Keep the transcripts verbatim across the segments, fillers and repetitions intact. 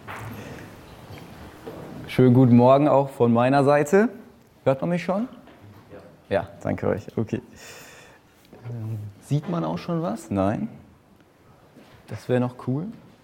Schönen guten Morgen auch von meiner Seite. Hört man mich schon? Ja. Ja, danke euch. Okay. Ähm, sieht man auch schon was? Nein. Das wäre noch cool.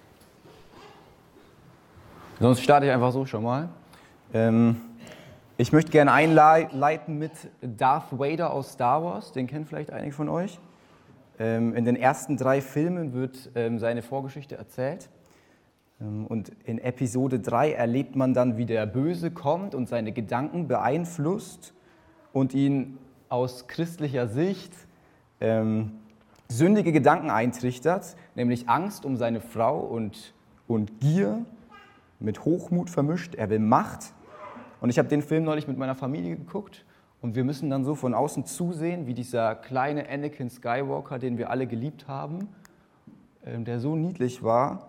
Sonst starte ich einfach so schon mal. Ähm, ich möchte gerne einleiten mit Darth Vader aus Star Wars. Den kennen vielleicht einige von euch. Ähm, in den ersten drei Filmen wird ähm, seine Vorgeschichte erzählt. Und in Episode drei erlebt man dann, wie der Böse kommt und seine Gedanken beeinflusst und ihn aus christlicher Sicht ähm, sündige Gedanken eintrichtert, nämlich Angst um seine Frau und, und Gier, mit Hochmut vermischt. Er will Macht. Und ich habe den Film neulich mit meiner Familie geguckt und wir müssen dann so von außen zusehen, wie dieser kleine Anakin Skywalker, den wir alle geliebt haben, ähm, der so niedlich war,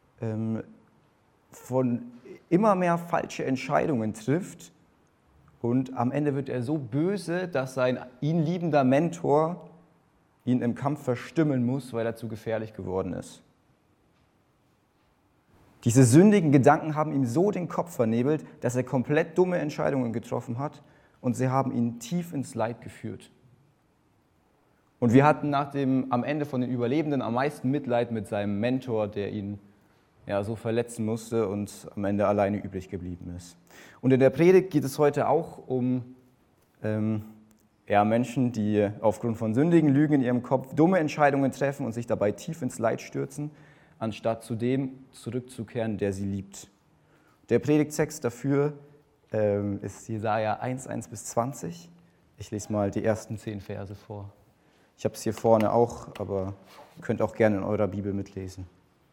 von immer mehr falsche Entscheidungen trifft und am Ende wird er so böse, dass sein ihn liebender Mentor ihn im Kampf verstimmen muss, weil er zu gefährlich geworden ist. Diese sündigen Gedanken haben ihm so den Kopf vernebelt, dass er komplett dumme Entscheidungen getroffen hat und sie haben ihn tief ins Leid geführt. Und wir hatten nach dem, am Ende von den Überlebenden am meisten Mitleid mit seinem Mentor, der ihn ja, so verletzen musste und am Ende alleine übrig geblieben ist. Und in der Predigt geht es heute auch um ähm, ja, Menschen, die aufgrund von sündigen Lügen in ihrem Kopf dumme Entscheidungen treffen und sich dabei tief ins Leid stürzen, anstatt zu dem zurückzukehren, der sie liebt. Der Predigttext dafür ähm, ist Jesaja eins, eins bis zwanzig. Ich lese mal die ersten zehn Verse vor. Ich habe es hier vorne auch, aber ihr könnt auch gerne in eurer Bibel mitlesen.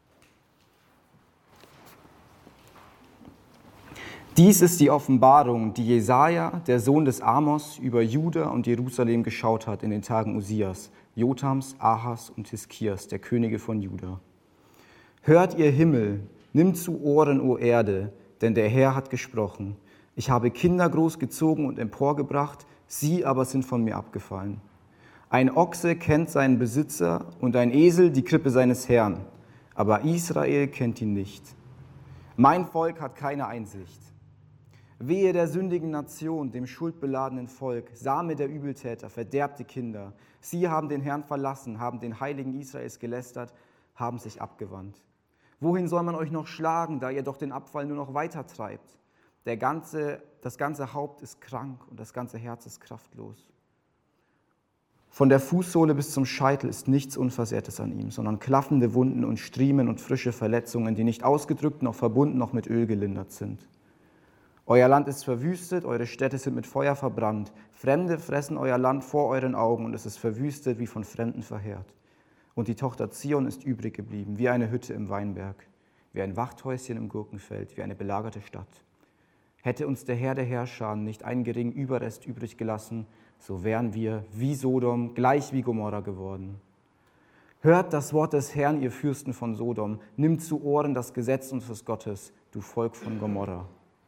Dies ist die Offenbarung, die Jesaja, der Sohn des Amos, über Juda und Jerusalem geschaut hat in den Tagen Usias, Jotams, Ahas und Hiskias, der Könige von Juda. Hört ihr Himmel, nimmt zu Ohren, o Erde, denn der Herr hat gesprochen. Ich habe Kinder großgezogen und emporgebracht, sie aber sind von mir abgefallen. Ein Ochse kennt seinen Besitzer und ein Esel die Krippe seines Herrn, aber Israel kennt ihn nicht. Mein Volk hat keine Einsicht. Wehe der sündigen Nation, dem schuldbeladenen Volk, Same der Übeltäter, verderbte Kinder. Sie haben den Herrn verlassen, haben den Heiligen Israels gelästert, haben sich abgewandt. Wohin soll man euch noch schlagen, da ihr doch den Abfall nur noch weiter treibt? Der ganze, das ganze Haupt ist krank und das ganze Herz ist kraftlos. Von der Fußsohle bis zum Scheitel ist nichts Unversehrtes an ihm, sondern klaffende Wunden und Striemen und frische Verletzungen, die nicht ausgedrückt noch verbunden noch mit Öl gelindert sind. Euer Land ist verwüstet, eure Städte sind mit Feuer verbrannt. Fremde fressen euer Land vor euren Augen und es ist verwüstet, wie von Fremden verheert. Und die Tochter Zion ist übrig geblieben, wie eine Hütte im Weinberg, wie ein Wachthäuschen im Gurkenfeld, wie eine belagerte Stadt. Hätte uns der Herr der Herrscher nicht einen geringen Überrest übrig gelassen, so wären wir wie Sodom, gleich wie Gomorra geworden. Hört das Wort des Herrn, ihr Fürsten von Sodom, nimmt zu Ohren das Gesetz unseres Gottes, du Volk von Gomorra.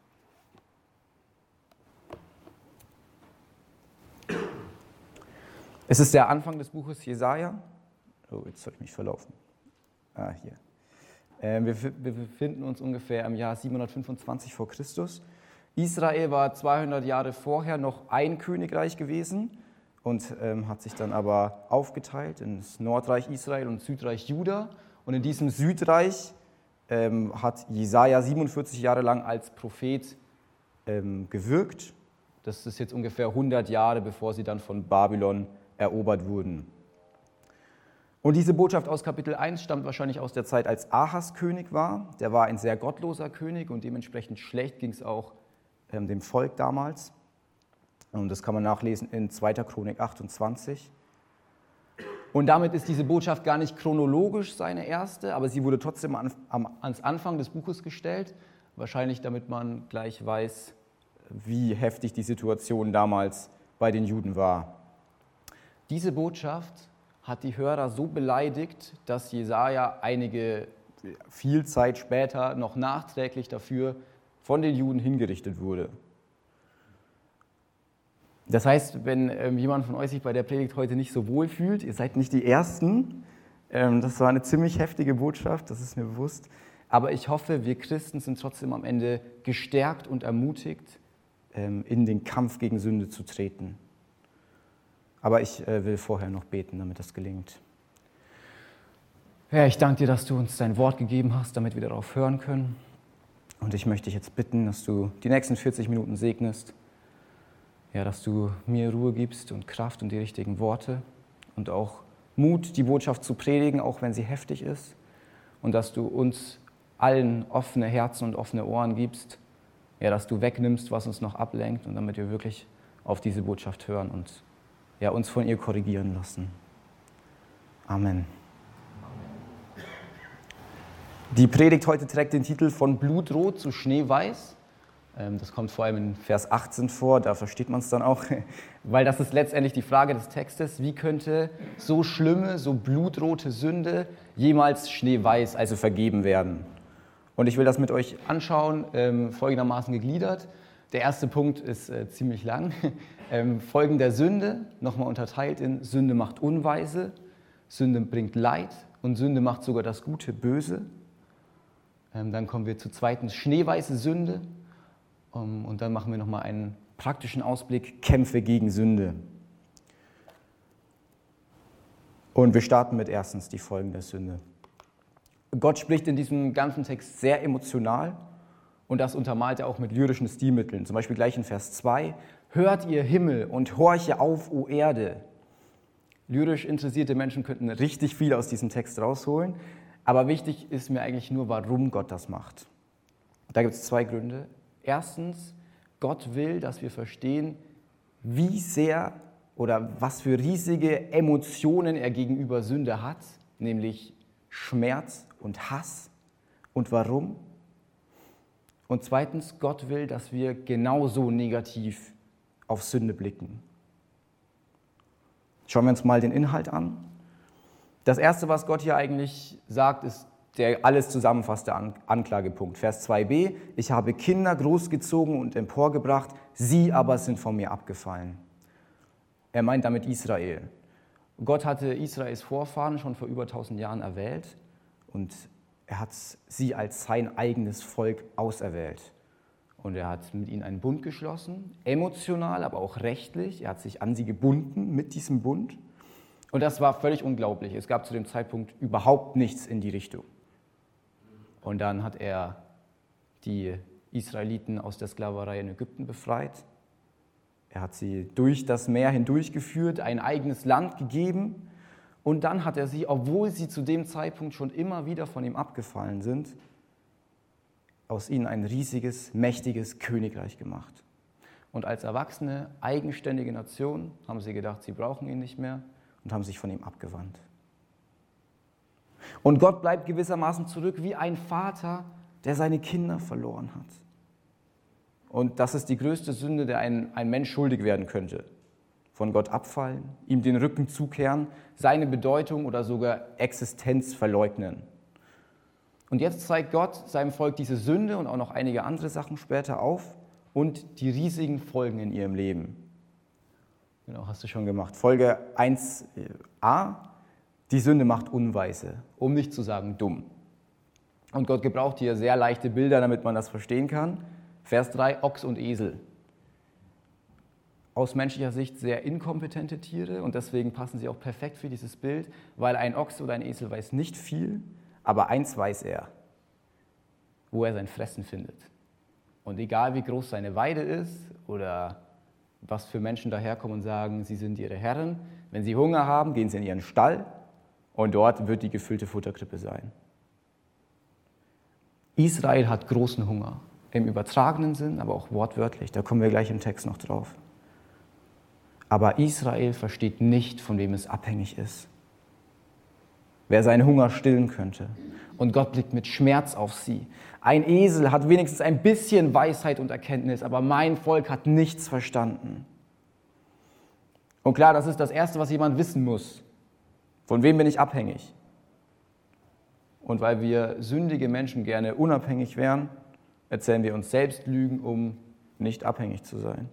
Es ist der Anfang des Buches Jesaja. Oh, jetzt habe ich mich verlaufen. Ah, hier. Äh, wir, wir befinden uns ungefähr im Jahr siebenhundertfünfundzwanzig vor Christus. Israel war zweihundert Jahre vorher noch ein Königreich gewesen und ähm, hat sich dann aber aufgeteilt in das Nordreich Israel und Südreich Juda. Und in diesem Südreich ähm, hat Jesaja siebenundvierzig Jahre lang als Prophet ähm, gewirkt. Das ist jetzt ungefähr hundert Jahre, bevor sie dann von Babylon erobert wurden. Und diese Botschaft aus Kapitel eins stammt wahrscheinlich aus der Zeit, als Ahas König war. Der war ein sehr gottloser König und dementsprechend schlecht ging es auch ähm, dem Volk damals. Und das kann man nachlesen in zweiter Chronik achtundzwanzig. Und damit ist diese Botschaft gar nicht chronologisch seine erste, aber sie wurde trotzdem an, am, ans Anfang des Buches gestellt. Wahrscheinlich damit man gleich weiß, wie heftig die Situation damals bei den Juden war. Diese Botschaft hat die Hörer so beleidigt, dass Jesaja einige, viel Zeit später noch nachträglich dafür von den Juden hingerichtet wurde. Das heißt, wenn ähm, jemand von euch sich bei der Predigt heute nicht so wohl fühlt, ihr seid nicht die Ersten. Ähm, das war eine ziemlich heftige Botschaft, das ist mir bewusst. Aber ich hoffe, wir Christen sind trotzdem am Ende gestärkt und ermutigt, in den Kampf gegen Sünde zu treten. Aber ich will vorher noch beten, damit das gelingt. Herr, ich danke dir, dass du uns dein Wort gegeben hast, damit wir darauf hören können. Und ich möchte dich jetzt bitten, dass du die nächsten vierzig Minuten segnest. Ja, dass du mir Ruhe gibst und Kraft und die richtigen Worte und auch Mut, die Botschaft zu predigen, auch wenn sie heftig ist. Und dass du uns allen offene Herzen und offene Ohren gibst. Ja, dass du wegnimmst, was uns noch ablenkt und damit wir wirklich auf diese Botschaft hören und ja, uns von ihr korrigieren lassen. Amen. Die Predigt heute trägt den Titel von Blutrot zu Schneeweiß. Das kommt vor allem in Vers achtzehn vor, da versteht man es dann auch, weil das ist letztendlich die Frage des Textes, wie könnte so schlimme, so blutrote Sünde jemals schneeweiß, also vergeben werden? Und ich will das mit euch anschauen, ähm, folgendermaßen gegliedert. Der erste Punkt ist äh, ziemlich lang. Ähm, Folgen der Sünde, nochmal unterteilt in Sünde macht unweise, Sünde bringt Leid und Sünde macht sogar das Gute böse. Ähm, dann kommen wir zu zweitens schneeweiße Sünde. Um, und dann machen wir nochmal einen praktischen Ausblick, Kämpfe gegen Sünde. Und wir starten mit erstens die Folgen der Sünde. Gott spricht in diesem ganzen Text sehr emotional und das untermalt er auch mit lyrischen Stilmitteln. Zum Beispiel gleich in Vers zwei, hört ihr Himmel und horche auf, o Erde. Lyrisch interessierte Menschen könnten richtig viel aus diesem Text rausholen, aber wichtig ist mir eigentlich nur, warum Gott das macht. Da gibt es zwei Gründe. Erstens, Gott will, dass wir verstehen, wie sehr oder was für riesige Emotionen er gegenüber Sünde hat, nämlich Schmerz und Hass und warum. Und zweitens, Gott will, dass wir genauso negativ auf Sünde blicken. Schauen wir uns mal den Inhalt an. Das Erste, was Gott hier eigentlich sagt, ist der alles zusammenfasste Anklagepunkt. Vers zwei b, ich habe Kinder großgezogen und emporgebracht, sie aber sind von mir abgefallen. Er meint damit Israel. Gott hatte Israels Vorfahren schon vor über tausend Jahren erwählt und er hat sie als sein eigenes Volk auserwählt. Und er hat mit ihnen einen Bund geschlossen, emotional, aber auch rechtlich. Er hat sich an sie gebunden mit diesem Bund. Und das war völlig unglaublich. Es gab zu dem Zeitpunkt überhaupt nichts in die Richtung. Und dann hat er die Israeliten aus der Sklaverei in Ägypten befreit. Er hat sie durch das Meer hindurchgeführt, ein eigenes Land gegeben. Und dann hat er sie, obwohl sie zu dem Zeitpunkt schon immer wieder von ihm abgefallen sind, aus ihnen ein riesiges, mächtiges Königreich gemacht. Und als erwachsene, eigenständige Nation haben sie gedacht, sie brauchen ihn nicht mehr und haben sich von ihm abgewandt. Und Gott bleibt gewissermaßen zurück wie ein Vater, der seine Kinder verloren hat. Und das ist die größte Sünde, der ein, ein Mensch schuldig werden könnte. Von Gott abfallen, ihm den Rücken zukehren, seine Bedeutung oder sogar Existenz verleugnen. Und jetzt zeigt Gott seinem Volk diese Sünde und auch noch einige andere Sachen später auf und die riesigen Folgen in ihrem Leben. Genau, hast du schon gemacht. Folge eins a, die Sünde macht unweise, um nicht zu sagen dumm. Und Gott gebraucht hier sehr leichte Bilder, damit man das verstehen kann. Vers drei, Ochs und Esel. Aus menschlicher Sicht sehr inkompetente Tiere und deswegen passen sie auch perfekt für dieses Bild, weil ein Ochs oder ein Esel weiß nicht viel, aber eins weiß er, wo er sein Fressen findet. Und egal wie groß seine Weide ist oder was für Menschen daherkommen und sagen, sie sind ihre Herren, wenn sie Hunger haben, gehen sie in ihren Stall und dort wird die gefüllte Futterkrippe sein. Israel hat großen Hunger, im übertragenen Sinn, aber auch wortwörtlich, da kommen wir gleich im Text noch drauf. Aber Israel versteht nicht, von wem es abhängig ist, wer seinen Hunger stillen könnte. Und Gott blickt mit Schmerz auf sie. Ein Esel hat wenigstens ein bisschen Weisheit und Erkenntnis, aber mein Volk hat nichts verstanden. Und klar, das ist das Erste, was jemand wissen muss. Von wem bin ich abhängig? Und weil wir sündige Menschen gerne unabhängig wären, erzählen wir uns selbst Lügen, um nicht abhängig zu sein.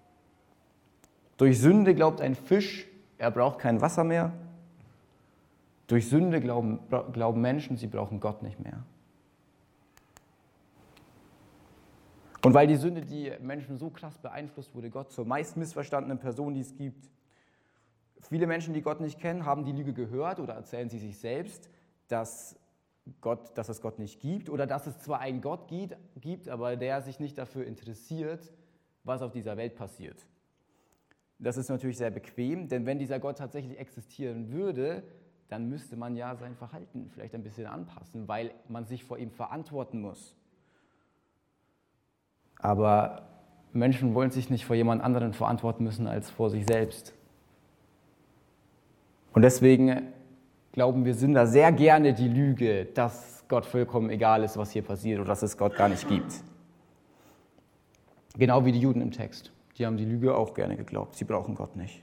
Durch Sünde glaubt ein Fisch, er braucht kein Wasser mehr. Durch Sünde glauben, glauben Menschen, sie brauchen Gott nicht mehr. Und weil die Sünde die Menschen so krass beeinflusst, wurde Gott zur meist missverstandenen Person, die es gibt. Viele Menschen, die Gott nicht kennen, haben die Lüge gehört oder erzählen sie sich selbst, dass, Gott, dass es Gott nicht gibt oder dass es zwar einen Gott gibt, aber der sich nicht dafür interessiert, was auf dieser Welt passiert. Das ist natürlich sehr bequem, denn wenn dieser Gott tatsächlich existieren würde, dann müsste man ja sein Verhalten vielleicht ein bisschen anpassen, weil man sich vor ihm verantworten muss. Aber Menschen wollen sich nicht vor jemand anderen verantworten müssen als vor sich selbst. Und deswegen glauben wir Sünder sehr gerne die Lüge, dass Gott vollkommen egal ist, was hier passiert oder dass es Gott gar nicht gibt. Genau wie die Juden im Text. Die haben die Lüge auch gerne geglaubt. Sie brauchen Gott nicht.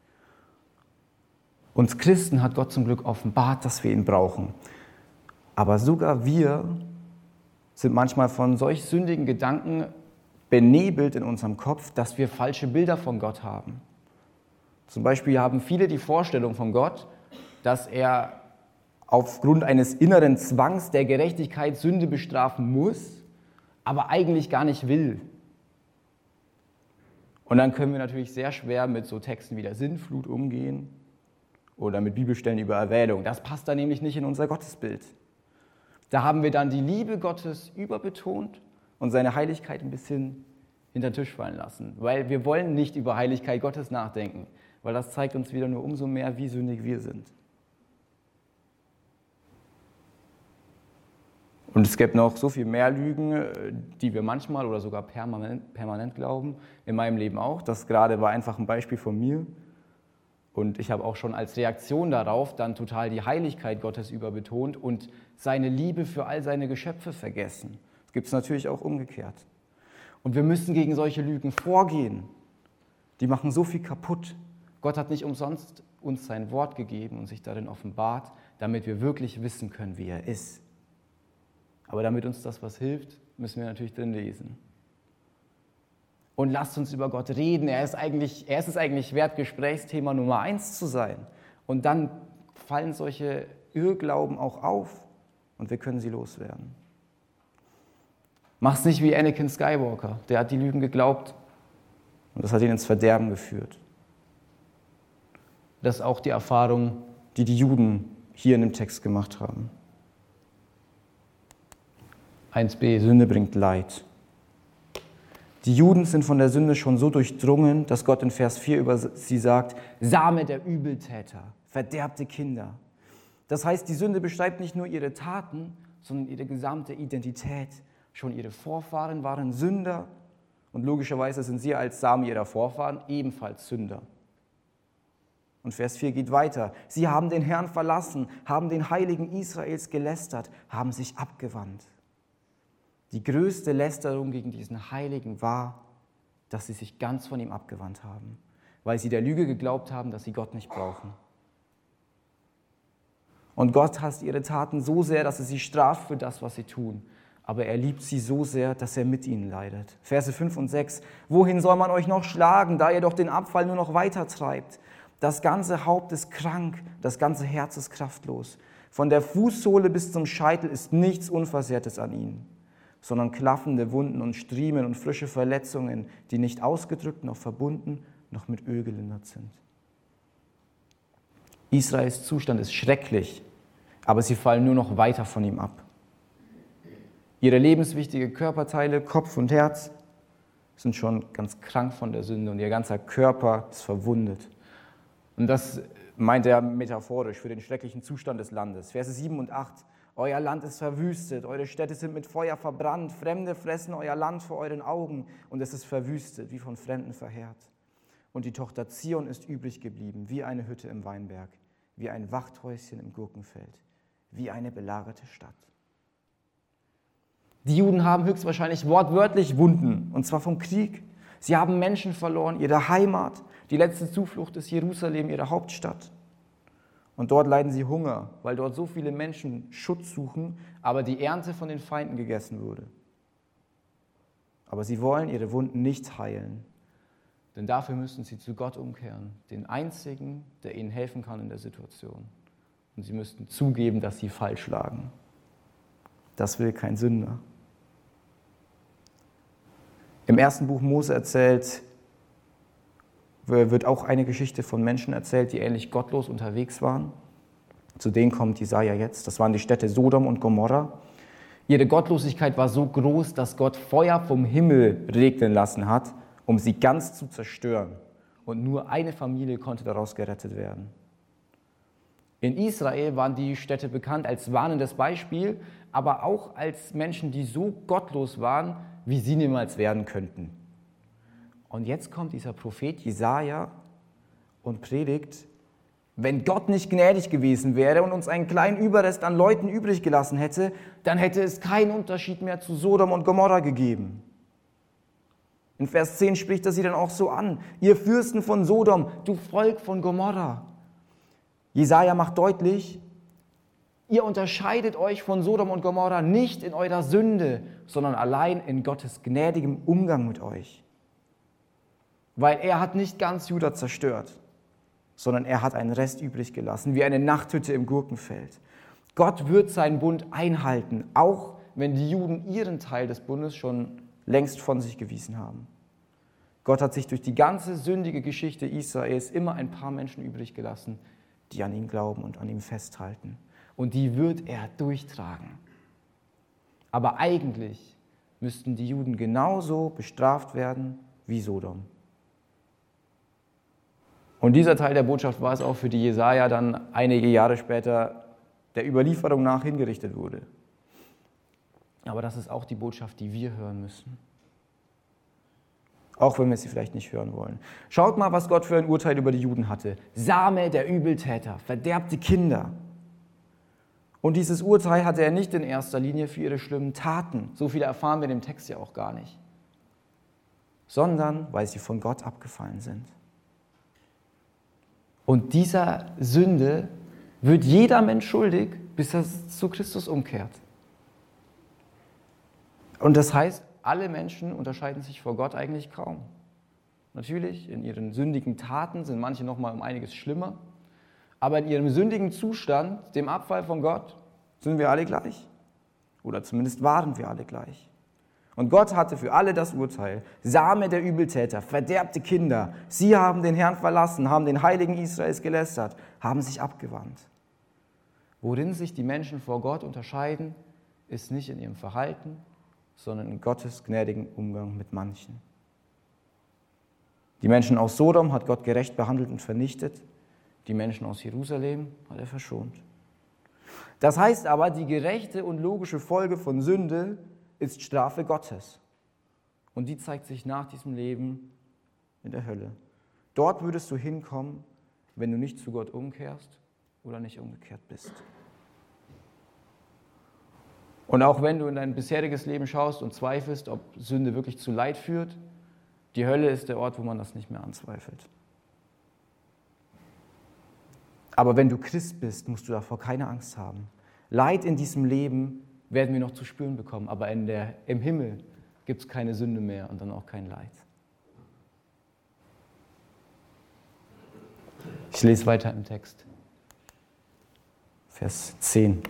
Uns Christen hat Gott zum Glück offenbart, dass wir ihn brauchen. Aber sogar wir sind manchmal von solch sündigen Gedanken benebelt in unserem Kopf, dass wir falsche Bilder von Gott haben. Zum Beispiel haben viele die Vorstellung von Gott, dass er aufgrund eines inneren Zwangs der Gerechtigkeit Sünde bestrafen muss, aber eigentlich gar nicht will. Und dann können wir natürlich sehr schwer mit so Texten wie der Sintflut umgehen oder mit Bibelstellen über Erwählung. Das passt da nämlich nicht in unser Gottesbild. Da haben wir dann die Liebe Gottes überbetont und seine Heiligkeit ein bisschen hinter den Tisch fallen lassen. Weil wir wollen nicht über Heiligkeit Gottes nachdenken, weil das zeigt uns wieder nur umso mehr, wie sündig wir sind. Und es gibt noch so viel mehr Lügen, die wir manchmal oder sogar permanent, permanent glauben, in meinem Leben auch. Das gerade war einfach ein Beispiel von mir. Und ich habe auch schon als Reaktion darauf dann total die Heiligkeit Gottes überbetont und seine Liebe für all seine Geschöpfe vergessen. Das gibt es natürlich auch umgekehrt. Und wir müssen gegen solche Lügen vorgehen. Die machen so viel kaputt. Gott hat nicht umsonst uns sein Wort gegeben und sich darin offenbart, damit wir wirklich wissen können, wie er ist. Aber damit uns das was hilft, müssen wir natürlich drin lesen. Und lasst uns über Gott reden. Er ist, eigentlich, er ist es eigentlich wert, Gesprächsthema Nummer eins zu sein. Und dann fallen solche Irrglauben auch auf und wir können sie loswerden. Mach's nicht wie Anakin Skywalker. Der hat die Lügen geglaubt und das hat ihn ins Verderben geführt. Das ist auch die Erfahrung, die die Juden hier in dem Text gemacht haben. eins b, Sünde bringt Leid. Die Juden sind von der Sünde schon so durchdrungen, dass Gott in Vers vier über sie sagt, Same der Übeltäter, verderbte Kinder. Das heißt, die Sünde beschreibt nicht nur ihre Taten, sondern ihre gesamte Identität. Schon ihre Vorfahren waren Sünder und logischerweise sind sie als Same ihrer Vorfahren ebenfalls Sünder. Und Vers vier geht weiter. Sie haben den Herrn verlassen, haben den Heiligen Israels gelästert, haben sich abgewandt. Die größte Lästerung gegen diesen Heiligen war, dass sie sich ganz von ihm abgewandt haben, weil sie der Lüge geglaubt haben, dass sie Gott nicht brauchen. Und Gott hasst ihre Taten so sehr, dass er sie straft für das, was sie tun. Aber er liebt sie so sehr, dass er mit ihnen leidet. Verse fünf und sechs. Wohin soll man euch noch schlagen, da ihr doch den Abfall nur noch weiter treibt? Das ganze Haupt ist krank, das ganze Herz ist kraftlos. Von der Fußsohle bis zum Scheitel ist nichts Unversehrtes an ihnen, sondern klaffende Wunden und Striemen und frische Verletzungen, die nicht ausgedrückt noch verbunden, noch mit Öl gelindert sind. Israels Zustand ist schrecklich, aber sie fallen nur noch weiter von ihm ab. Ihre lebenswichtigen Körperteile, Kopf und Herz, sind schon ganz krank von der Sünde und ihr ganzer Körper ist verwundet. Und das meint er metaphorisch für den schrecklichen Zustand des Landes. Verse sieben und acht. Euer Land ist verwüstet, eure Städte sind mit Feuer verbrannt, Fremde fressen euer Land vor euren Augen und es ist verwüstet, wie von Fremden verheert. Und die Tochter Zion ist übrig geblieben, wie eine Hütte im Weinberg, wie ein Wachthäuschen im Gurkenfeld, wie eine belagerte Stadt. Die Juden haben höchstwahrscheinlich wortwörtlich Wunden, und zwar vom Krieg. Sie haben Menschen verloren, ihre Heimat, die letzte Zuflucht ist Jerusalem, ihre Hauptstadt. Und dort leiden sie Hunger, weil dort so viele Menschen Schutz suchen, aber die Ernte von den Feinden gegessen wurde. Aber sie wollen ihre Wunden nicht heilen, denn dafür müssen sie zu Gott umkehren, den Einzigen, der ihnen helfen kann in der Situation. Und sie müssten zugeben, dass sie falsch lagen. Das will kein Sünder. Im ersten Buch Mose erzählt, wird auch eine Geschichte von Menschen erzählt, die ähnlich gottlos unterwegs waren. Zu denen kommt Jesaja jetzt. Das waren die Städte Sodom und Gomorra. Ihre Gottlosigkeit war so groß, dass Gott Feuer vom Himmel regnen lassen hat, um sie ganz zu zerstören. Und nur eine Familie konnte daraus gerettet werden. In Israel waren die Städte bekannt als warnendes Beispiel, aber auch als Menschen, die so gottlos waren, wie sie niemals werden könnten. Und jetzt kommt dieser Prophet Jesaja und predigt, wenn Gott nicht gnädig gewesen wäre und uns einen kleinen Überrest an Leuten übrig gelassen hätte, dann hätte es keinen Unterschied mehr zu Sodom und Gomorra gegeben. In Vers zehn spricht er sie dann auch so an: Ihr Fürsten von Sodom, du Volk von Gomorra. Jesaja macht deutlich, ihr unterscheidet euch von Sodom und Gomorra nicht in eurer Sünde, sondern allein in Gottes gnädigem Umgang mit euch. Weil er hat nicht ganz Juda zerstört, sondern er hat einen Rest übrig gelassen, wie eine Nachthütte im Gurkenfeld. Gott wird seinen Bund einhalten, auch wenn die Juden ihren Teil des Bundes schon längst von sich gewiesen haben. Gott hat sich durch die ganze sündige Geschichte Israels immer ein paar Menschen übrig gelassen, die an ihn glauben und an ihm festhalten. Und die wird er durchtragen. Aber eigentlich müssten die Juden genauso bestraft werden wie Sodom. Und dieser Teil der Botschaft war es auch, für die Jesaja dann einige Jahre später der Überlieferung nach hingerichtet wurde. Aber das ist auch die Botschaft, die wir hören müssen. Auch wenn wir sie vielleicht nicht hören wollen. Schaut mal, was Gott für ein Urteil über die Juden hatte. Same der Übeltäter, verderbte Kinder. Und dieses Urteil hatte er nicht in erster Linie für ihre schlimmen Taten. So viel erfahren wir in dem Text ja auch gar nicht. Sondern weil sie von Gott abgefallen sind. Und dieser Sünde wird jeder Mensch schuldig, bis er zu Christus umkehrt. Und das heißt, alle Menschen unterscheiden sich vor Gott eigentlich kaum. Natürlich, in ihren sündigen Taten sind manche noch mal um einiges schlimmer, aber in ihrem sündigen Zustand, dem Abfall von Gott, sind wir alle gleich. Oder zumindest waren wir alle gleich. Und Gott hatte für alle das Urteil: Same der Übeltäter, verderbte Kinder. Sie haben den Herrn verlassen, haben den Heiligen Israels gelästert, haben sich abgewandt. Worin sich die Menschen vor Gott unterscheiden, ist nicht in ihrem Verhalten, sondern in Gottes gnädigen Umgang mit manchen. Die Menschen aus Sodom hat Gott gerecht behandelt und vernichtet. Die Menschen aus Jerusalem hat er verschont. Das heißt aber, die gerechte und logische Folge von Sünde ist Strafe Gottes. Und die zeigt sich nach diesem Leben in der Hölle. Dort würdest du hinkommen, wenn du nicht zu Gott umkehrst oder nicht umgekehrt bist. Und auch wenn du in dein bisheriges Leben schaust und zweifelst, ob Sünde wirklich zu Leid führt, die Hölle ist der Ort, wo man das nicht mehr anzweifelt. Aber wenn du Christ bist, musst du davor keine Angst haben. Leid in diesem Leben werden wir noch zu spüren bekommen, aber in der, im Himmel gibt es keine Sünde mehr und dann auch kein Leid. Ich lese weiter im Text. Vers zehn.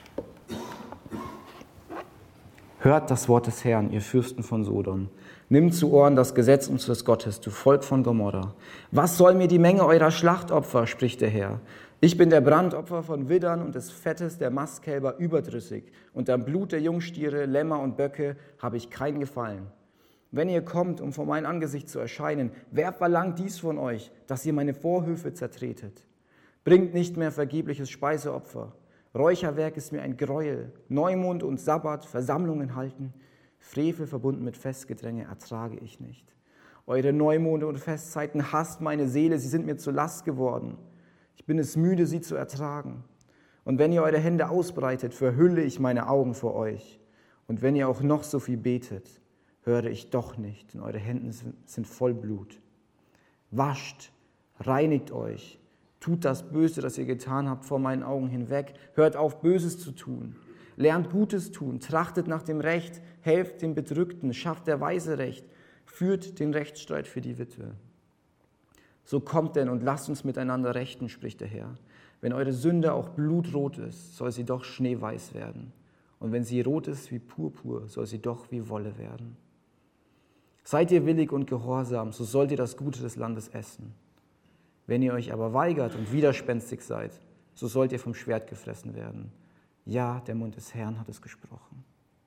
Hört das Wort des Herrn, ihr Fürsten von Sodom. Nimmt zu Ohren das Gesetz unseres Gottes, du Volk von Gomorra. Was soll mir die Menge eurer Schlachtopfer, spricht der Herr. Ich bin der Brandopfer von Widdern und des Fettes der Mastkälber überdrüssig, und am Blut der Jungstiere, Lämmer und Böcke habe ich keinen Gefallen. Wenn ihr kommt, um vor mein Angesicht zu erscheinen, wer verlangt dies von euch, dass ihr meine Vorhöfe zertretet? Bringt nicht mehr vergebliches Speiseopfer. Räucherwerk ist mir ein Gräuel. Neumond und Sabbat, Versammlungen halten. Frevel verbunden mit Festgedränge ertrage ich nicht. Eure Neumonde und Festzeiten hasst meine Seele, sie sind mir zur Last geworden. Ich bin es müde, sie zu ertragen. Und wenn ihr eure Hände ausbreitet, verhülle ich meine Augen vor euch. Und wenn ihr auch noch so viel betet, höre ich doch nicht, denn eure Hände sind voll Blut. Wascht, reinigt euch, tut das Böse, das ihr getan habt, vor meinen Augen hinweg. Hört auf, Böses zu tun. Lernt Gutes tun, trachtet nach dem Recht, helft dem Bedrückten, schafft der Weise Recht, führt den Rechtsstreit für die Witwe. So kommt denn und lasst uns miteinander rechten, spricht der Herr. Wenn eure Sünde auch blutrot ist, soll sie doch schneeweiß werden. Und wenn sie rot ist wie Purpur, soll sie doch wie Wolle werden. Seid ihr willig und gehorsam, so sollt ihr das Gute des Landes essen. Wenn ihr euch aber weigert und widerspenstig seid, so sollt ihr vom Schwert gefressen werden. Ja, der Mund des Herrn hat es gesprochen.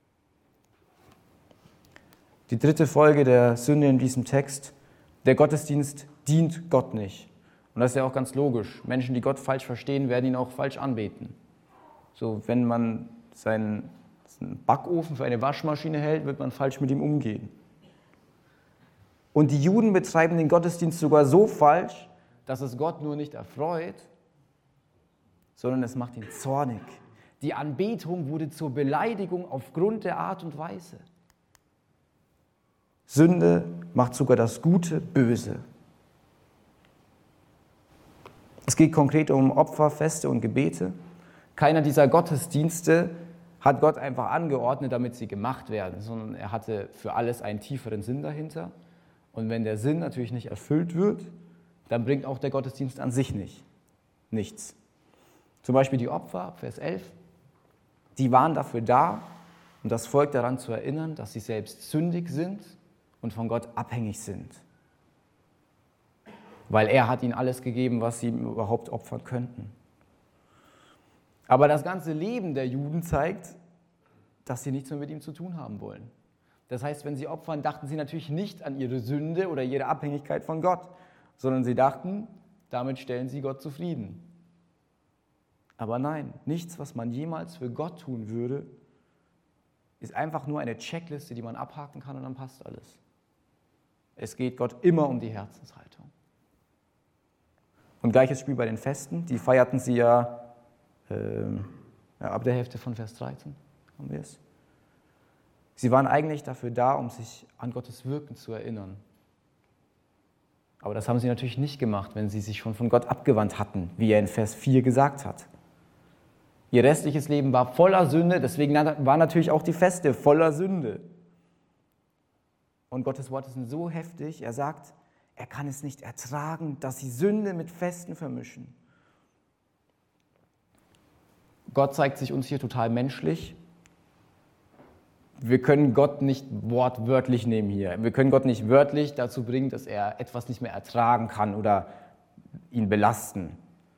Die dritte Folge der Sünde in diesem Text: Der Gottesdienst dient Gott nicht. Und das ist ja auch ganz logisch. Menschen, die Gott falsch verstehen, werden ihn auch falsch anbeten. So, wenn man seinen Backofen für eine Waschmaschine hält, wird man falsch mit ihm umgehen. Und die Juden betreiben den Gottesdienst sogar so falsch, dass es Gott nur nicht erfreut, sondern es macht ihn zornig. Die Anbetung wurde zur Beleidigung aufgrund der Art und Weise. Sünde macht sogar das Gute böse. Es geht konkret um Opfer, Feste und Gebete. Keiner dieser Gottesdienste hat Gott einfach angeordnet, damit sie gemacht werden, sondern er hatte für alles einen tieferen Sinn dahinter. Und wenn der Sinn natürlich nicht erfüllt wird, dann bringt auch der Gottesdienst an sich nicht, nichts. Zum Beispiel die Opfer, Vers elf, die waren dafür da, um das Volk daran zu erinnern, dass sie selbst sündig sind und von Gott abhängig sind. Weil er hat ihnen alles gegeben, was sie überhaupt opfern könnten. Aber das ganze Leben der Juden zeigt, dass sie nichts mehr mit ihm zu tun haben wollen. Das heißt, wenn sie opfern, dachten sie natürlich nicht an ihre Sünde oder ihre Abhängigkeit von Gott, sondern sie dachten, damit stellen sie Gott zufrieden. Aber nein, nichts, was man jemals für Gott tun würde, ist einfach nur eine Checkliste, die man abhaken kann und dann passt alles. Es geht Gott immer um die Herzenshaltung. Und gleiches Spiel bei den Festen, die feierten sie ja, äh, ja ab der Hälfte von Vers dreizehn, haben wir es. Sie waren eigentlich dafür da, um sich an Gottes Wirken zu erinnern. Aber das haben sie natürlich nicht gemacht, wenn sie sich schon von Gott abgewandt hatten, wie er in Vers vier gesagt hat. Ihr restliches Leben war voller Sünde, deswegen waren natürlich auch die Feste voller Sünde. Und Gottes Worte sind so heftig, er sagt, er kann es nicht ertragen, dass sie Sünde mit Festen vermischen. Gott zeigt sich uns hier total menschlich. Wir können Gott nicht wortwörtlich nehmen hier. Wir können Gott nicht wörtlich dazu bringen, dass er etwas nicht mehr ertragen kann oder ihn belasten.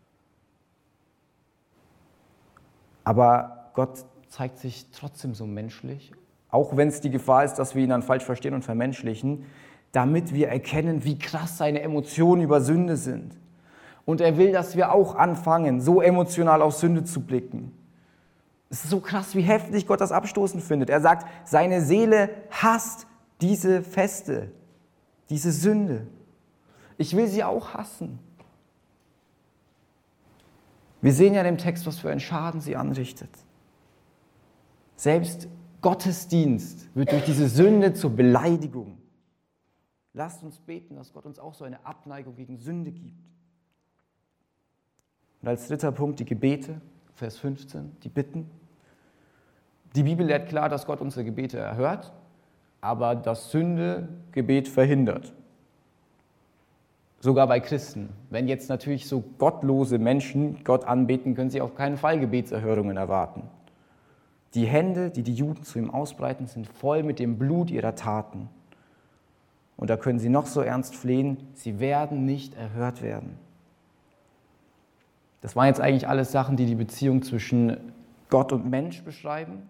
Aber Gott zeigt sich trotzdem so menschlich, auch wenn es die Gefahr ist, dass wir ihn dann falsch verstehen und vermenschlichen, damit wir erkennen, wie krass seine Emotionen über Sünde sind. Und er will, dass wir auch anfangen, so emotional auf Sünde zu blicken. Es ist so krass, wie heftig Gott das abstoßend findet. Er sagt, seine Seele hasst diese Feste, diese Sünde. Ich will sie auch hassen. Wir sehen ja in dem Text, was für einen Schaden sie anrichtet. Selbst Gottesdienst wird durch diese Sünde zur Beleidigung. Lasst uns beten, dass Gott uns auch so eine Abneigung gegen Sünde gibt. Und als dritter Punkt die Gebete, Vers fünfzehn, die Bitten. Die Bibel lehrt klar, dass Gott unsere Gebete erhört, aber dass Sünde Gebet verhindert. Sogar bei Christen. Wenn jetzt natürlich so gottlose Menschen Gott anbeten, können sie auf keinen Fall Gebetserhörungen erwarten. Die Hände, die die Juden zu ihm ausbreiten, sind voll mit dem Blut ihrer Taten. Und da können sie noch so ernst flehen, sie werden nicht erhört werden. Das waren jetzt eigentlich alles Sachen, die die Beziehung zwischen Gott und Mensch beschreiben.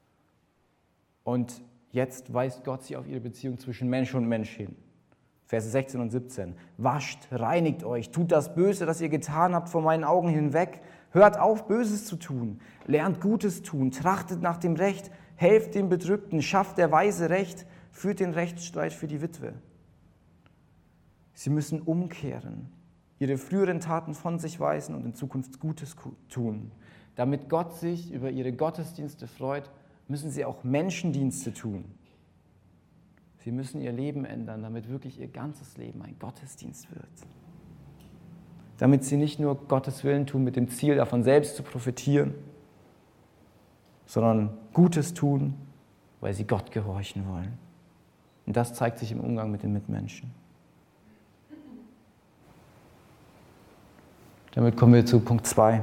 Und jetzt weist Gott sie auf ihre Beziehung zwischen Mensch und Mensch hin. Verse sechzehn und siebzehn. Wascht, reinigt euch, tut das Böse, das ihr getan habt, vor meinen Augen hinweg. Hört auf, Böses zu tun. Lernt Gutes tun, trachtet nach dem Recht, helft dem Bedrückten, schafft der Weise Recht, führt den Rechtsstreit für die Witwe. Sie müssen umkehren, ihre früheren Taten von sich weisen und in Zukunft Gutes tun. Damit Gott sich über ihre Gottesdienste freut, müssen sie auch Menschendienste tun. Sie müssen ihr Leben ändern, damit wirklich ihr ganzes Leben ein Gottesdienst wird. Damit sie nicht nur Gottes Willen tun mit dem Ziel, davon selbst zu profitieren, sondern Gutes tun, weil sie Gott gehorchen wollen. Und das zeigt sich im Umgang mit den Mitmenschen. Damit kommen wir zu Punkt zwei.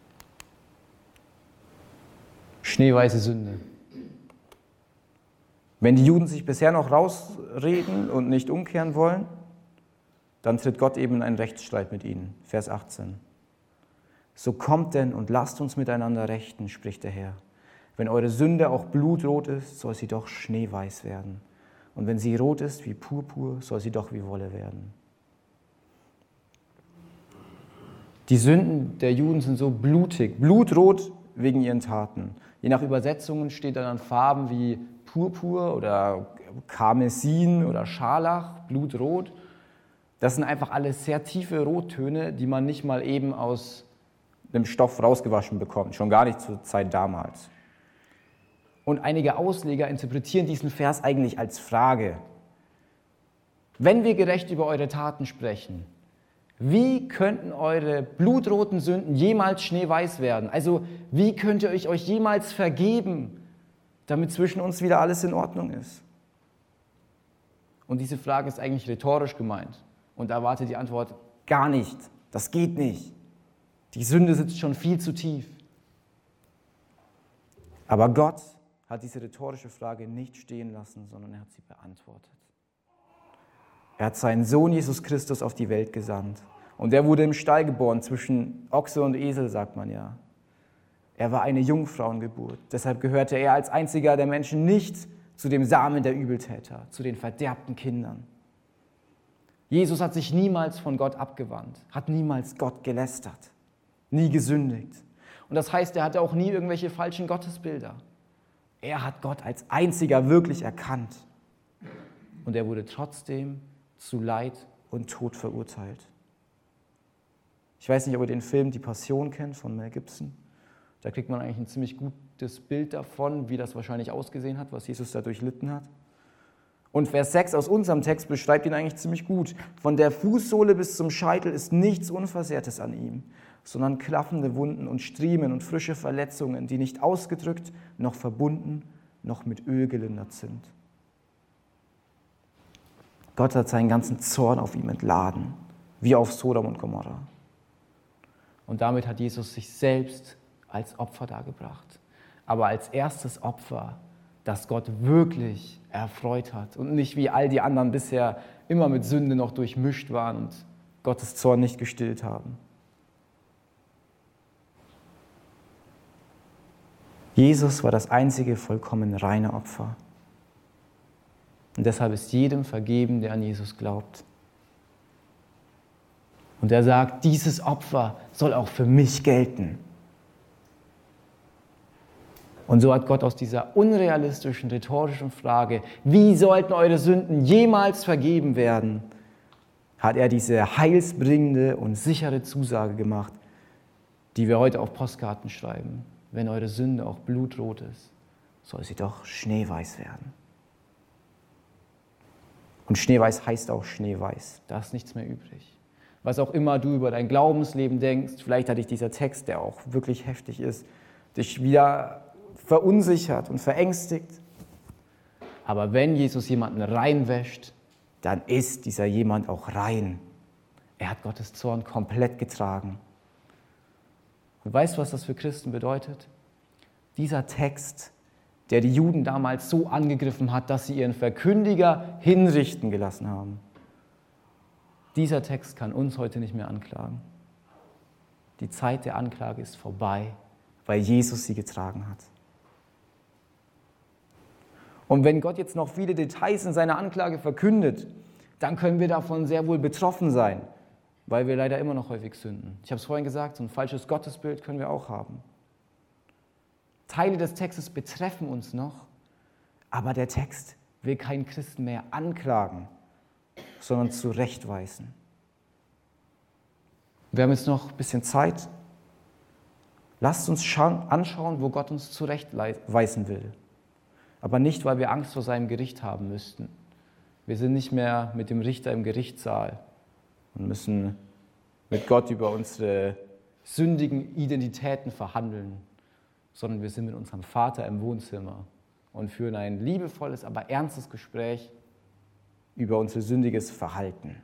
Schneeweiße Sünde. Wenn die Juden sich bisher noch rausreden und nicht umkehren wollen, dann tritt Gott eben in einen Rechtsstreit mit ihnen. Vers achtzehn. So kommt denn und lasst uns miteinander rechten, spricht der Herr. Wenn eure Sünde auch blutrot ist, soll sie doch schneeweiß werden. Und wenn sie rot ist wie Purpur, soll sie doch wie Wolle werden. Die Sünden der Juden sind so blutig, blutrot wegen ihren Taten. Je nach Übersetzungen steht dann an Farben wie Purpur oder Karmesin oder Scharlach, blutrot. Das sind einfach alles sehr tiefe Rottöne, die man nicht mal eben aus dem Stoff rausgewaschen bekommt, schon gar nicht zur Zeit damals. Und einige Ausleger interpretieren diesen Vers eigentlich als Frage. Wenn wir gerecht über eure Taten sprechen, wie könnten eure blutroten Sünden jemals schneeweiß werden? Also wie könnt ihr euch, euch jemals vergeben, damit zwischen uns wieder alles in Ordnung ist? Und diese Frage ist eigentlich rhetorisch gemeint. Und da erwartet die Antwort, gar nicht, das geht nicht. Die Sünde sitzt schon viel zu tief. Aber Gott hat diese rhetorische Frage nicht stehen lassen, sondern er hat sie beantwortet. Er hat seinen Sohn Jesus Christus auf die Welt gesandt. Und er wurde im Stall geboren, zwischen Ochse und Esel, sagt man ja. Er war eine Jungfrauengeburt. Deshalb gehörte er als einziger der Menschen nicht zu dem Samen der Übeltäter, zu den verderbten Kindern. Jesus hat sich niemals von Gott abgewandt, hat niemals Gott gelästert, nie gesündigt. Und das heißt, er hatte auch nie irgendwelche falschen Gottesbilder. Er hat Gott als einziger wirklich erkannt. Und er wurde trotzdem zu Leid und Tod verurteilt. Ich weiß nicht, ob ihr den Film Die Passion kennt von Mel Gibson. Da kriegt man eigentlich ein ziemlich gutes Bild davon, wie das wahrscheinlich ausgesehen hat, was Jesus da durchlitten hat. Und Vers sechs aus unserem Text beschreibt ihn eigentlich ziemlich gut. Von der Fußsohle bis zum Scheitel ist nichts Unversehrtes an ihm, sondern klaffende Wunden und Striemen und frische Verletzungen, die nicht ausgedrückt, noch verbunden, noch mit Öl gelindert sind. Gott hat seinen ganzen Zorn auf ihm entladen, wie auf Sodom und Gomorra. Und damit hat Jesus sich selbst als Opfer dargebracht. Aber als erstes Opfer, das Gott wirklich erfreut hat und nicht wie all die anderen bisher immer mit Sünde noch durchmischt waren und Gottes Zorn nicht gestillt haben. Jesus war das einzige vollkommen reine Opfer. Und deshalb ist jedem vergeben, der an Jesus glaubt. Und er sagt, dieses Opfer soll auch für mich gelten. Und so hat Gott aus dieser unrealistischen, rhetorischen Frage, wie sollten eure Sünden jemals vergeben werden, hat er diese heilsbringende und sichere Zusage gemacht, die wir heute auf Postkarten schreiben. Wenn eure Sünde auch blutrot ist, soll sie doch schneeweiß werden. Und schneeweiß heißt auch schneeweiß. Da ist nichts mehr übrig. Was auch immer du über dein Glaubensleben denkst, vielleicht hat dich dieser Text, der auch wirklich heftig ist, dich wieder verunsichert und verängstigt. Aber wenn Jesus jemanden reinwäscht, dann ist dieser jemand auch rein. Er hat Gottes Zorn komplett getragen. Und weißt du, was das für Christen bedeutet? Dieser Text, der die Juden damals so angegriffen hat, dass sie ihren Verkündiger hinrichten gelassen haben. Dieser Text kann uns heute nicht mehr anklagen. Die Zeit der Anklage ist vorbei, weil Jesus sie getragen hat. Und wenn Gott jetzt noch viele Details in seiner Anklage verkündet, dann können wir davon sehr wohl betroffen sein, weil wir leider immer noch häufig sünden. Ich habe es vorhin gesagt, so ein falsches Gottesbild können wir auch haben. Teile des Textes betreffen uns noch, aber der Text will keinen Christen mehr anklagen, sondern zurechtweisen. Wir haben jetzt noch ein bisschen Zeit. Lasst uns schauen, anschauen, wo Gott uns zurechtweisen will. Aber nicht, weil wir Angst vor seinem Gericht haben müssten. Wir sind nicht mehr mit dem Richter im Gerichtssaal und müssen mit Gott über unsere sündigen Identitäten verhandeln, sondern wir sind mit unserem Vater im Wohnzimmer und führen ein liebevolles, aber ernstes Gespräch über unser sündiges Verhalten.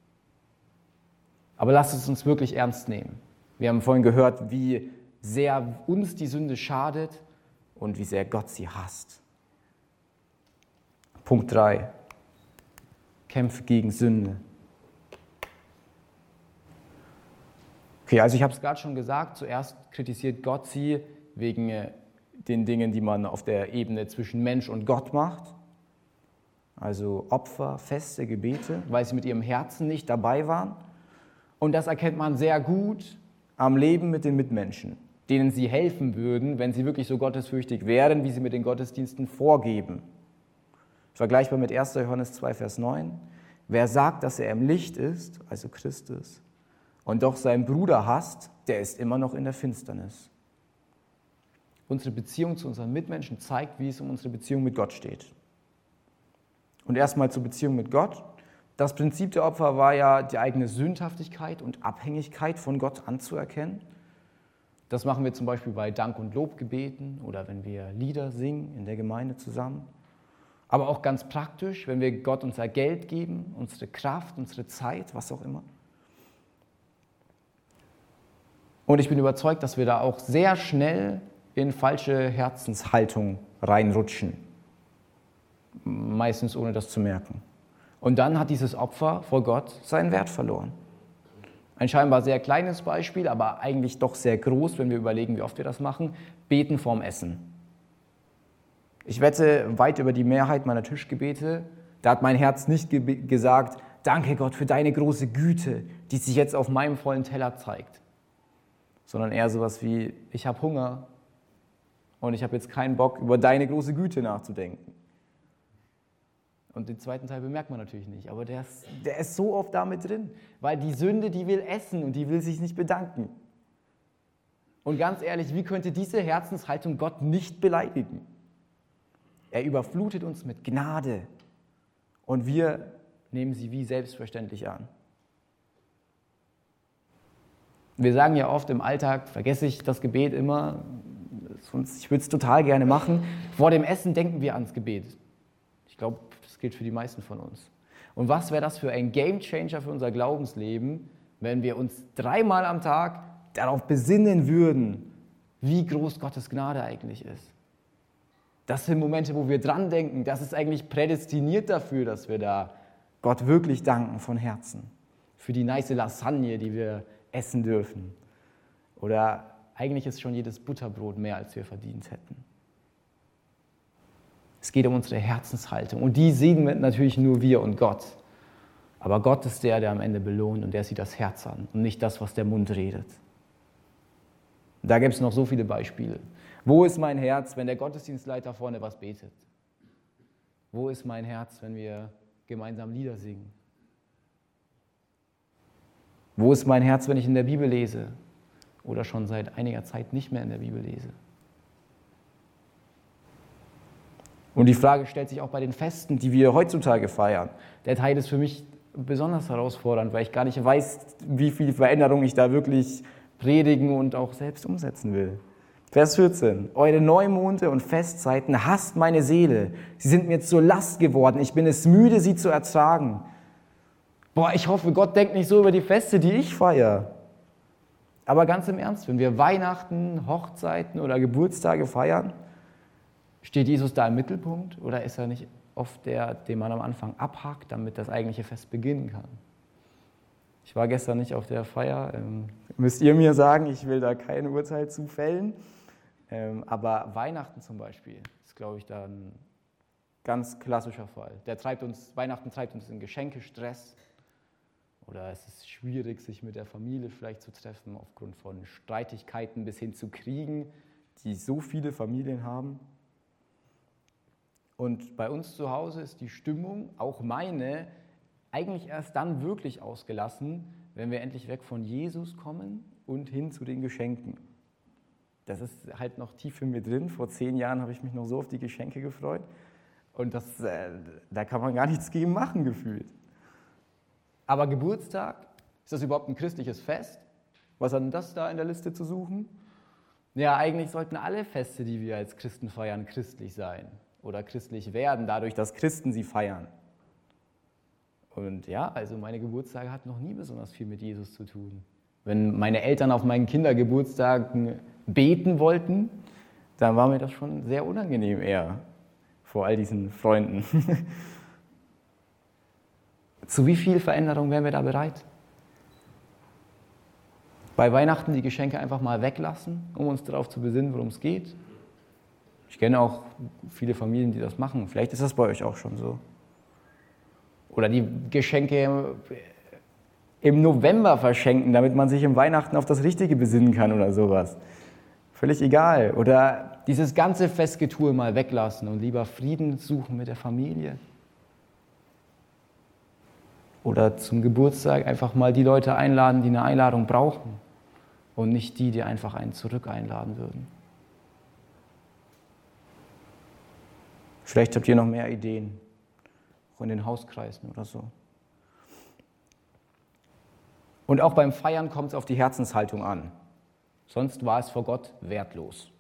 Aber lasst es uns wirklich ernst nehmen. Wir haben vorhin gehört, wie sehr uns die Sünde schadet und wie sehr Gott sie hasst. Punkt drei. Kämpfe gegen Sünde. Okay, also ich habe es gerade schon gesagt, zuerst kritisiert Gott sie wegen den Dingen, die man auf der Ebene zwischen Mensch und Gott macht. Also Opfer, Feste, Gebete, weil sie mit ihrem Herzen nicht dabei waren. Und das erkennt man sehr gut am Leben mit den Mitmenschen, denen sie helfen würden, wenn sie wirklich so gottesfürchtig wären, wie sie mit den Gottesdiensten vorgeben. Vergleichbar mit erster Johannes zwei, Vers neun. Wer sagt, dass er im Licht ist, also Christus, und doch seinen Bruder hasst, der ist immer noch in der Finsternis. Unsere Beziehung zu unseren Mitmenschen zeigt, wie es um unsere Beziehung mit Gott steht. Und erstmal zur Beziehung mit Gott. Das Prinzip der Opfer war ja, die eigene Sündhaftigkeit und Abhängigkeit von Gott anzuerkennen. Das machen wir zum Beispiel bei Dank- und Lobgebeten oder wenn wir Lieder singen in der Gemeinde zusammen. Aber auch ganz praktisch, wenn wir Gott unser Geld geben, unsere Kraft, unsere Zeit, was auch immer. Und ich bin überzeugt, dass wir da auch sehr schnell in falsche Herzenshaltung reinrutschen. Meistens ohne das zu merken. Und dann hat dieses Opfer vor Gott seinen Wert verloren. Ein scheinbar sehr kleines Beispiel, aber eigentlich doch sehr groß, wenn wir überlegen, wie oft wir das machen. Beten vorm Essen. Ich wette, weit über die Mehrheit meiner Tischgebete, da hat mein Herz nicht ge- gesagt, danke Gott für deine große Güte, die sich jetzt auf meinem vollen Teller zeigt. Sondern eher sowas wie, ich habe Hunger und ich habe jetzt keinen Bock, über deine große Güte nachzudenken. Und den zweiten Teil bemerkt man natürlich nicht, aber der ist, der ist so oft damit drin, weil die Sünde, die will essen und die will sich nicht bedanken. Und ganz ehrlich, wie könnte diese Herzenshaltung Gott nicht beleidigen? Er überflutet uns mit Gnade und wir nehmen sie wie selbstverständlich an. Wir sagen ja oft im Alltag, vergesse ich das Gebet immer, ich würde es total gerne machen. Vor dem Essen denken wir ans Gebet. Ich glaube, das gilt für die meisten von uns. Und was wäre das für ein Gamechanger für unser Glaubensleben, wenn wir uns dreimal am Tag darauf besinnen würden, wie groß Gottes Gnade eigentlich ist. Das sind Momente, wo wir dran denken, das ist eigentlich prädestiniert dafür, dass wir da Gott wirklich danken von Herzen. Für die nice Lasagne, die wir essen dürfen. Oder eigentlich ist schon jedes Butterbrot mehr, als wir verdient hätten. Es geht um unsere Herzenshaltung und die sehen natürlich nur wir und Gott. Aber Gott ist der, der am Ende belohnt und der sieht das Herz an und nicht das, was der Mund redet. Da gibt es noch so viele Beispiele. Wo ist mein Herz, wenn der Gottesdienstleiter vorne was betet? Wo ist mein Herz, wenn wir gemeinsam Lieder singen? Wo ist mein Herz, wenn ich in der Bibel lese oder schon seit einiger Zeit nicht mehr in der Bibel lese? Und die Frage stellt sich auch bei den Festen, die wir heutzutage feiern. Der Teil ist für mich besonders herausfordernd, weil ich gar nicht weiß, wie viel Veränderung ich da wirklich predigen und auch selbst umsetzen will. Vers vierzehn. Eure Neumonde und Festzeiten hasst meine Seele. Sie sind mir zur Last geworden. Ich bin es müde, sie zu ertragen. Boah, ich hoffe, Gott denkt nicht so über die Feste, die ich feiere. Aber ganz im Ernst, wenn wir Weihnachten, Hochzeiten oder Geburtstage feiern, steht Jesus da im Mittelpunkt oder ist er nicht oft der, den man am Anfang abhakt, damit das eigentliche Fest beginnen kann? Ich war gestern nicht auf der Feier, ähm, müsst ihr mir sagen, ich will da kein Urteil zu fällen. Ähm, aber Weihnachten zum Beispiel ist, glaube ich, da ein ganz klassischer Fall. Der treibt uns, Weihnachten treibt uns in Geschenkestress. Oder es ist schwierig, sich mit der Familie vielleicht zu treffen, aufgrund von Streitigkeiten bis hin zu Kriegen, die so viele Familien haben. Und bei uns zu Hause ist die Stimmung, auch meine, eigentlich erst dann wirklich ausgelassen, wenn wir endlich weg von Jesus kommen und hin zu den Geschenken. Das ist halt noch tief in mir drin. Vor zehn Jahren habe ich mich noch so auf die Geschenke gefreut. Und das, äh, da kann man gar nichts gegen machen, gefühlt. Aber Geburtstag, ist das überhaupt ein christliches Fest? Was hat denn das da in der Liste zu suchen? Ja, eigentlich sollten alle Feste, die wir als Christen feiern, christlich sein oder christlich werden, dadurch, dass Christen sie feiern. Und ja, also meine Geburtstage hatten noch nie besonders viel mit Jesus zu tun. Wenn meine Eltern auf meinen Kindergeburtstagen beten wollten, dann war mir das schon sehr unangenehm eher. vor all diesen Freunden. Zu wie viel Veränderung wären wir da bereit? Bei Weihnachten die Geschenke einfach mal weglassen, um uns darauf zu besinnen, worum es geht. Ich kenne auch viele Familien, die das machen. Vielleicht ist das bei euch auch schon so. Oder die Geschenke im November verschenken, damit man sich im Weihnachten auf das Richtige besinnen kann oder sowas. Völlig egal. Oder dieses ganze Festgetue mal weglassen und lieber Frieden suchen mit der Familie. Oder zum Geburtstag einfach mal die Leute einladen, die eine Einladung brauchen und nicht die, die einfach einen zurück einladen würden. Vielleicht habt ihr noch mehr Ideen, auch in den Hauskreisen oder so. Und auch beim Feiern kommt es auf die Herzenshaltung an. Sonst war es vor Gott wertlos.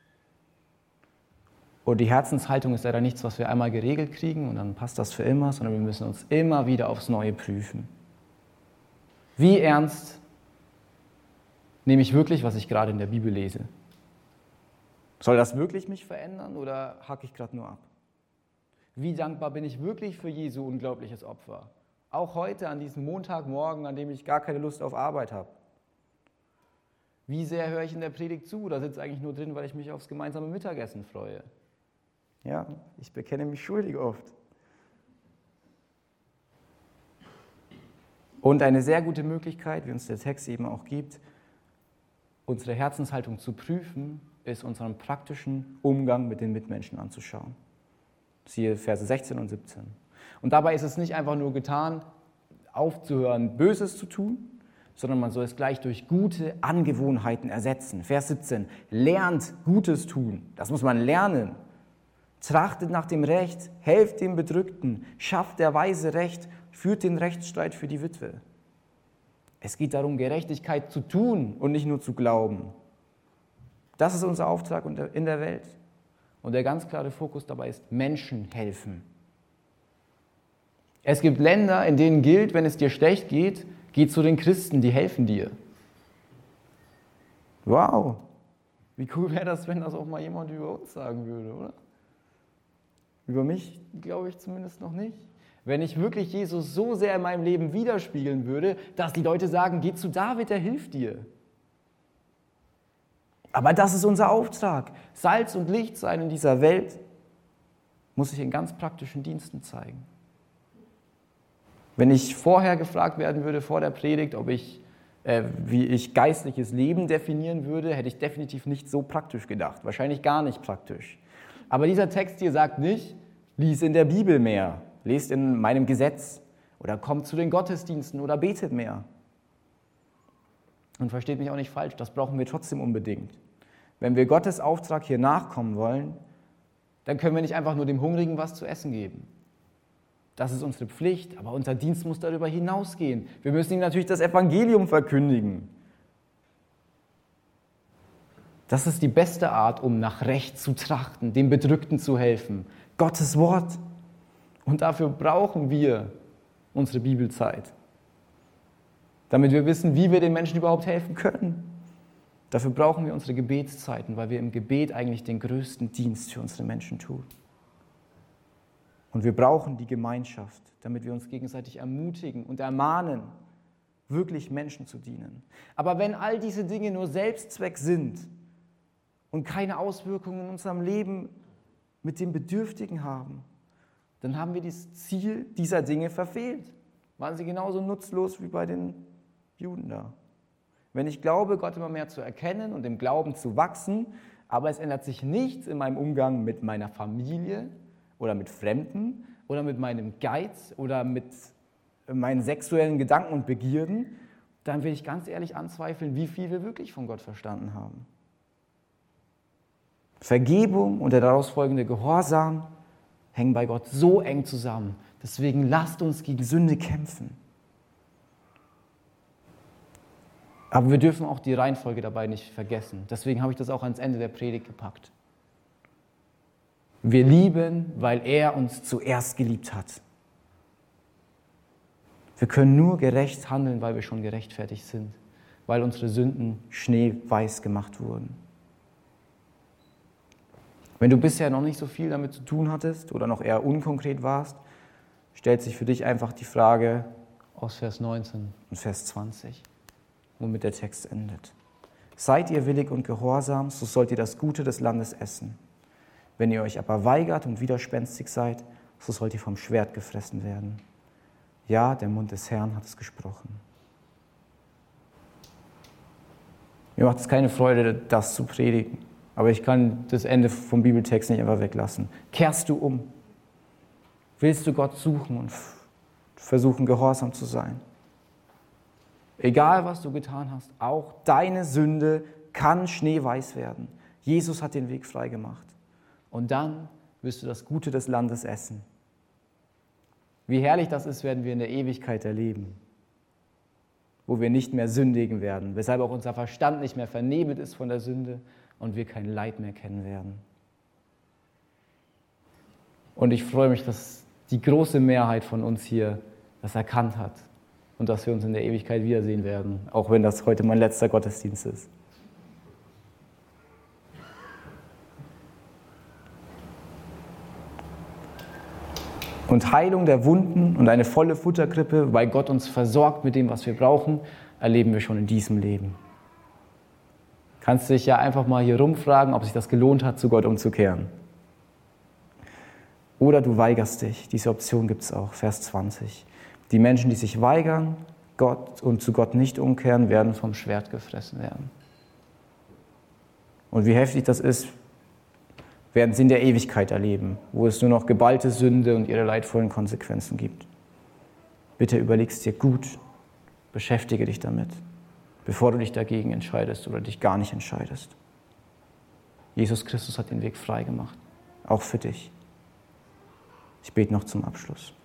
Und die Herzenshaltung ist leider nichts, was wir einmal geregelt kriegen und dann passt das für immer, sondern wir müssen uns immer wieder aufs Neue prüfen. Wie ernst nehme ich wirklich, was ich gerade in der Bibel lese? Soll das wirklich mich verändern oder hacke ich gerade nur ab? Wie dankbar bin ich wirklich für Jesu unglaubliches Opfer? Auch heute an diesem Montagmorgen, an dem ich gar keine Lust auf Arbeit habe. Wie sehr höre ich in der Predigt zu oder sitze eigentlich nur drin, weil ich mich aufs gemeinsame Mittagessen freue? Ja, ich bekenne mich schuldig oft. Und eine sehr gute Möglichkeit, wie uns der Text eben auch gibt, unsere Herzenshaltung zu prüfen, ist unseren praktischen Umgang mit den Mitmenschen anzuschauen. Siehe Verse sechzehn und siebzehn. Und dabei ist es nicht einfach nur getan, aufzuhören, Böses zu tun, sondern man soll es gleich durch gute Angewohnheiten ersetzen. Vers siebzehn, lernt Gutes tun. Das muss man lernen. Trachtet nach dem Recht, helft dem Bedrückten, schafft der Weise Recht, führt den Rechtsstreit für die Witwe. Es geht darum, Gerechtigkeit zu tun und nicht nur zu glauben. Das ist unser Auftrag in der Welt. Und der ganz klare Fokus dabei ist Menschen helfen. Es gibt Länder, in denen gilt, wenn es dir schlecht geht, geh zu den Christen, die helfen dir. Wow, wie cool wäre das, wenn das auch mal jemand über uns sagen würde, oder? Über mich glaube ich zumindest noch nicht. Wenn ich wirklich Jesus so sehr in meinem Leben widerspiegeln würde, dass die Leute sagen, geh zu David, der hilft dir. Aber das ist unser Auftrag. Salz und Licht sein in dieser Welt muss sich in ganz praktischen Diensten zeigen. Wenn ich vorher gefragt werden würde, vor der Predigt, ob ich, äh, wie ich geistliches Leben definieren würde, hätte ich definitiv nicht so praktisch gedacht. Wahrscheinlich gar nicht praktisch. Aber dieser Text hier sagt nicht, lies in der Bibel mehr, lest in meinem Gesetz oder kommt zu den Gottesdiensten oder betet mehr. Und versteht mich auch nicht falsch, das brauchen wir trotzdem unbedingt. Wenn wir Gottes Auftrag hier nachkommen wollen, dann können wir nicht einfach nur dem Hungrigen was zu essen geben. Das ist unsere Pflicht, aber unser Dienst muss darüber hinausgehen. Wir müssen ihm natürlich das Evangelium verkündigen. Das ist die beste Art, um nach Recht zu trachten, dem Bedrückten zu helfen. Gottes Wort. Und dafür brauchen wir unsere Bibelzeit. Damit wir wissen, wie wir den Menschen überhaupt helfen können. Dafür brauchen wir unsere Gebetszeiten, weil wir im Gebet eigentlich den größten Dienst für unsere Menschen tun. Und wir brauchen die Gemeinschaft, damit wir uns gegenseitig ermutigen und ermahnen, wirklich Menschen zu dienen. Aber wenn all diese Dinge nur Selbstzweck sind und keine Auswirkungen in unserem Leben mit dem Bedürftigen haben, dann haben wir das Ziel dieser Dinge verfehlt. Waren sie genauso nutzlos wie bei den Juden da. Wenn ich glaube, Gott immer mehr zu erkennen und im Glauben zu wachsen, aber es ändert sich nichts in meinem Umgang mit meiner Familie oder mit Fremden oder mit meinem Geiz oder mit meinen sexuellen Gedanken und Begierden, dann will ich ganz ehrlich anzweifeln, wie viel wir wirklich von Gott verstanden haben. Vergebung und der daraus folgende Gehorsam hängen bei Gott so eng zusammen. Deswegen lasst uns gegen Sünde kämpfen. Aber wir dürfen auch die Reihenfolge dabei nicht vergessen. Deswegen habe ich das auch ans Ende der Predigt gepackt. Wir lieben, weil er uns zuerst geliebt hat. Wir können nur gerecht handeln, weil wir schon gerechtfertigt sind, weil unsere Sünden schneeweiß gemacht wurden. Wenn du bisher noch nicht so viel damit zu tun hattest oder noch eher unkonkret warst, stellt sich für dich einfach die Frage aus Vers neunzehn und Vers zwanzig, womit der Text endet. Seid ihr willig und gehorsam, so sollt ihr das Gute des Landes essen. Wenn ihr euch aber weigert und widerspenstig seid, so sollt ihr vom Schwert gefressen werden. Ja, der Mund des Herrn hat es gesprochen. Mir macht es keine Freude, das zu predigen, aber ich kann das Ende vom Bibeltext nicht einfach weglassen. Kehrst du um? Willst du Gott suchen und versuchen, gehorsam zu sein? Egal, was du getan hast, auch deine Sünde kann schneeweiß werden. Jesus hat den Weg frei gemacht. Und dann wirst du das Gute des Landes essen. Wie herrlich das ist, werden wir in der Ewigkeit erleben, wo wir nicht mehr sündigen werden, weshalb auch unser Verstand nicht mehr vernebelt ist von der Sünde und wir kein Leid mehr kennen werden. Und ich freue mich, dass die große Mehrheit von uns hier das erkannt hat und dass wir uns in der Ewigkeit wiedersehen werden, auch wenn das heute mein letzter Gottesdienst ist. Und Heilung der Wunden und eine volle Futterkrippe, weil Gott uns versorgt mit dem, was wir brauchen, erleben wir schon in diesem Leben. Kannst dich ja einfach mal hier rumfragen, ob sich das gelohnt hat, zu Gott umzukehren. Oder du weigerst dich. Diese Option gibt es auch, Vers zwanzig. Die Menschen, die sich weigern Gott und zu Gott nicht umkehren, werden vom Schwert gefressen werden. Und wie heftig das ist, werden sie in der Ewigkeit erleben, wo es nur noch geballte Sünde und ihre leidvollen Konsequenzen gibt. Bitte überlegst dir gut, beschäftige dich damit, bevor du dich dagegen entscheidest oder dich gar nicht entscheidest. Jesus Christus hat den Weg frei gemacht, auch für dich. Ich bete noch zum Abschluss.